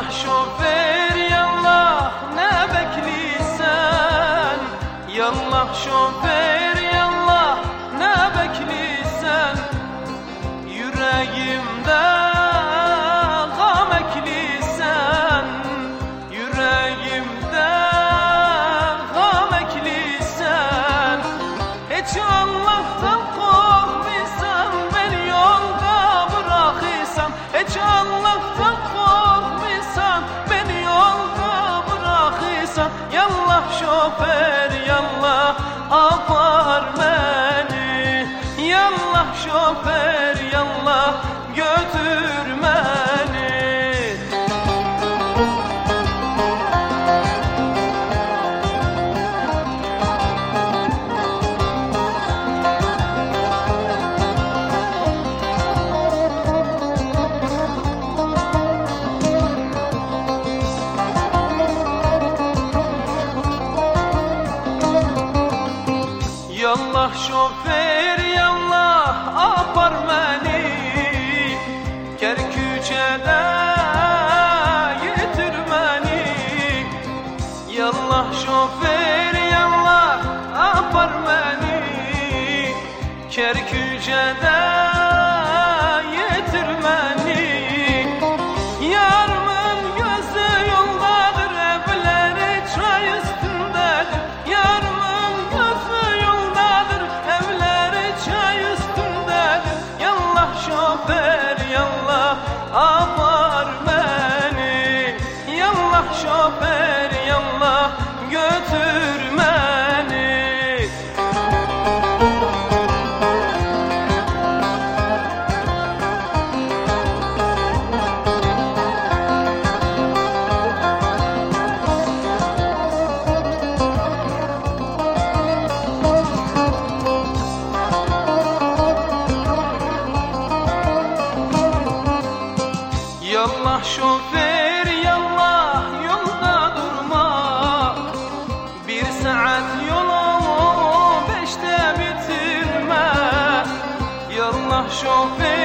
Yallah şoför yallah ne bekliysen, yallah şoför yallah ne bekliysen, yüreğimde gam ekliysen, yüreğimde gam ekliysen, hiç Allah'tan korkmaysan, beni yolda bırakırsan, hiç Allah'tan korkmaysan, beni yolda bırakırsan, yallah şoför yallah apar beni, yallah şoför yallah götür beni. Yallah şoför yallah apar beni, Kerküçe'de getir beni. Yallah şoför yallah apar beni, Kerküçe'de getir beni. Yarımın gözü yoldadır, evleri çay üstündedir. Yarımın gözü yoldadır, evleri çay üstündedir. Yallah şoför yallah apar beni, yallah şoför yallah götür beni. Yallah şoför yallah yolda durma, bir saat yolu 5'te bitirme. Yallah şoför